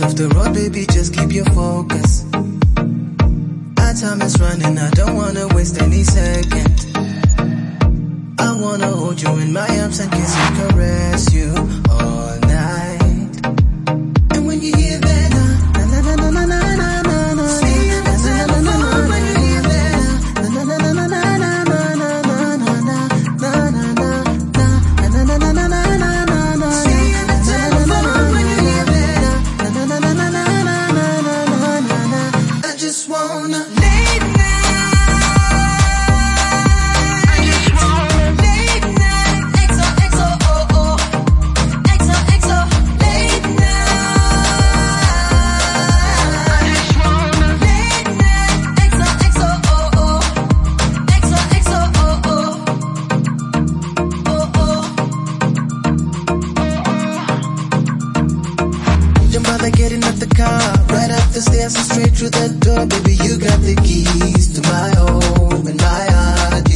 off the road, baby, just keep your focus. Our time is running, I don't wanna waste any second. I wanna hold you in my arms and kiss and caress you all night. And when you hear that, na na na na na na na na na, see you the telephone when you hear that, na na na na na na na na na na na na na na na na na na na, see you the telephone when you hear that, na na na na na na na na na na. I just wanna late night. Getting out the car, right up the stairs and straight through the door. Baby, you got the keys to my home and my heart.